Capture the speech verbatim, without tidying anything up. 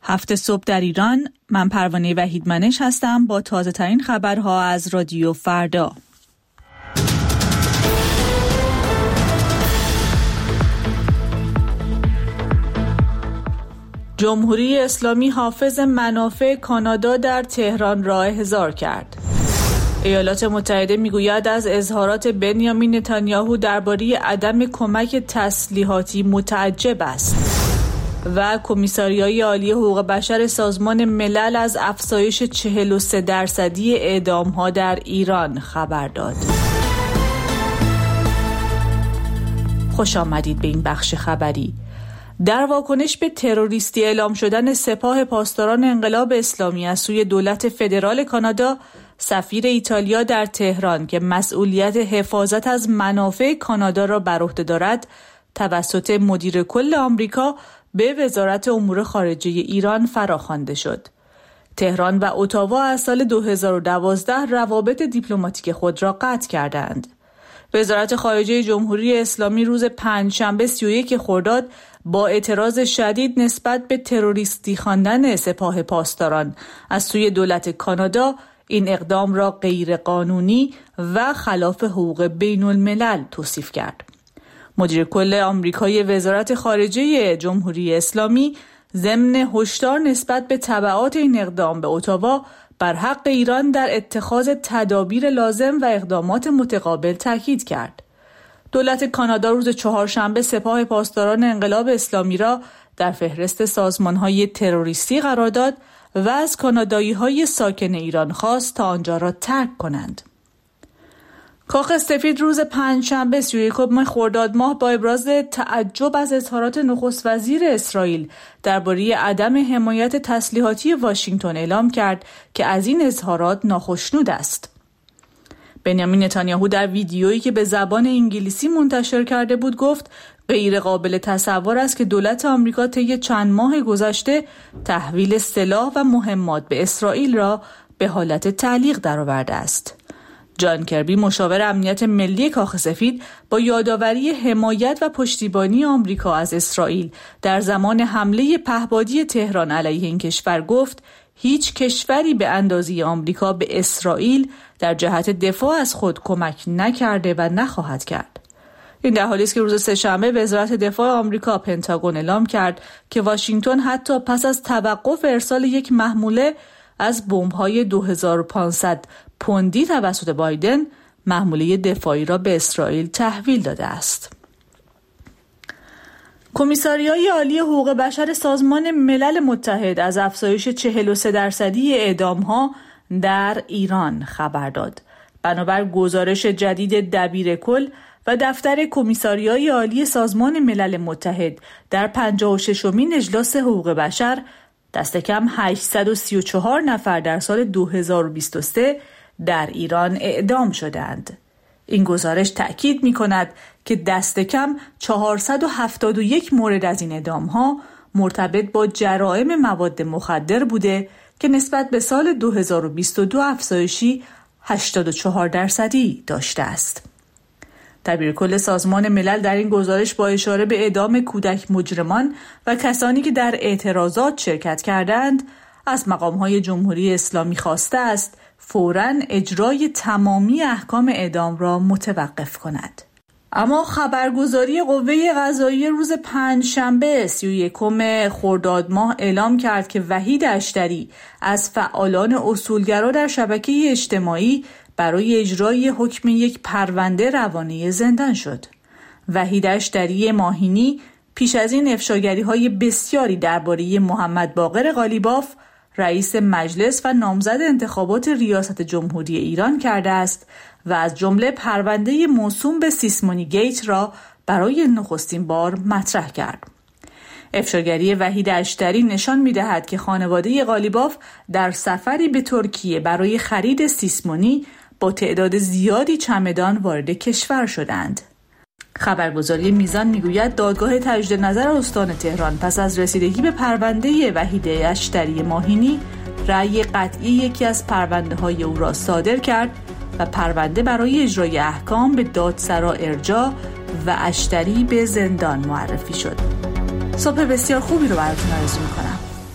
هفت صبح در ایران. من پروانه وحیدمنش هستم با تازه ترین خبرها از رادیو فردا. جمهوری اسلامی حافظ منافع کانادا در تهران را احضار کرد. ایالات متحده میگوید از اظهارات بنیامین نتانیاهو درباره عدم کمک تسلیحاتی متعجب است. و کمیساریای عالی حقوق بشر سازمان ملل از افزایش چهل و سه درصدی اعدام‌ها در ایران خبر داد. خوش آمدید به این بخش خبری. در واکنش به تروریستی اعلام شدن سپاه پاسداران انقلاب اسلامی از سوی دولت فدرال کانادا، سفیر ایتالیا در تهران که مسئولیت حفاظت از منافع کانادا را بر عهده دارد، توسط مدیر کل آمریکا به وزارت امور خارجه ایران فراخوانده شد. تهران و اتاوا از سال دو هزار و دوازده روابط دیپلماتیک خود را قطع کردند. وزارت خارجه جمهوری اسلامی روز پنجشنبه سی و یک خرداد با اعتراض شدید نسبت به تروریستی خواندن سپاه پاسداران از سوی دولت کانادا این اقدام را غیرقانونی و خلاف حقوق بین الملل توصیف کرد. مدیر کل آمریکایی وزارت خارجه جمهوری اسلامی ضمن هشدار نسبت به تبعات این اقدام به اتاوا بر حق ایران در اتخاذ تدابیر لازم و اقدامات متقابل تاکید کرد. دولت کانادا روز چهارشنبه سپاه پاسداران انقلاب اسلامی را در فهرست سازمان‌های تروریستی قرار داد و از کانادایی‌های ساکن ایران خواست تا آنجا را ترک کنند. کاخ سفید روز پنجشنبه سی و یکم خرداد ماه با ابراز تعجب از اظهارات نخست وزیر اسرائیل درباره عدم حمایت تسلیحاتی واشنگتن اعلام کرد که از این اظهارات ناخشنود است. بنیامین نتانیاهو در ویدیویی که به زبان انگلیسی منتشر کرده بود گفت غیر قابل تصور است که دولت آمریکا طی چند ماه گذشته تحویل سلاح و مهمات به اسرائیل را به حالت تعلیق درآورده است. جان کربی مشاور امنیت ملی کاخ سفید با یادآوری حمایت و پشتیبانی آمریکا از اسرائیل در زمان حمله پهپادی تهران علیه این کشور گفت هیچ کشوری به اندازه آمریکا به اسرائیل در جهت دفاع از خود کمک نکرده و نخواهد کرد. این در حالی است که روز سه‌شنبه وزارت دفاع آمریکا پنتاگون اعلام کرد که واشنگتن حتی پس از توقف ارسال یک محموله از بمب‌های دو هزار و پانصد پوندی توسط بایدن محموله دفاعی را به اسرائیل تحویل داده است. کمیساریای عالی حقوق بشر سازمان ملل متحد از افزایش چهل و سه درصدی اعدام‌ها در ایران خبر داد. بنابر گزارش جدید دبیر کل و دفتر کمیساریای عالی سازمان ملل متحد در پنجاه و ششمین اجلاس حقوق بشر، دست کم هشتصد و سی و چهار نفر در سال دو هزار و بیست و سه در ایران اعدام شدند. این گزارش تأکید می‌کند که دست کم چهارصد و هفتاد و یک مورد از این اعدام‌ها مرتبط با جرائم مواد مخدر بوده که نسبت به سال دو هزار و بیست و دو افزایشی هشتاد و چهار درصدی داشته است. دبیر کل سازمان ملل در این گزارش با اشاره به اعدام کودک مجرمان و کسانی که در اعتراضات شرکت کردند از مقام‌های جمهوری اسلامی خواسته است فوراً اجرای تمامی احکام اعدام را متوقف کند. اما خبرگزاری قوه قضاییه روز پنجشنبه سی و یکم خرداد ماه اعلام کرد که وحید اشتری از فعالان اصولگرا در شبکه اجتماعی برای اجرای حکم یک پرونده روانه زندان شد. وحید اشتری ماهینی پیش از این افشاگری‌های بسیاری درباره محمد باقر قالیباف رئیس مجلس و نامزد انتخابات ریاست جمهوری ایران کرده است و از جمله پرونده موسوم به سیسمونی گیت را برای نخستین بار مطرح کرد. افشاگری وحید اشتری نشان می‌دهد که خانواده قالیباف در سفری به ترکیه برای خرید سیسمونی با تعداد زیادی چمدان وارد کشور شدند. خبرگزاری میزان میگوید دادگاه تجدید نظر استان تهران پس از رسیدگی به پرونده وحید اشتری ماهینی رأی قطعی یکی از پرونده‌های او را صادر کرد و پرونده برای اجرای احکام به دادسرا ارجاع و اشتری به زندان معرفی شد. صبح بسیار خوبی رو براتون آرزو می‌کنم.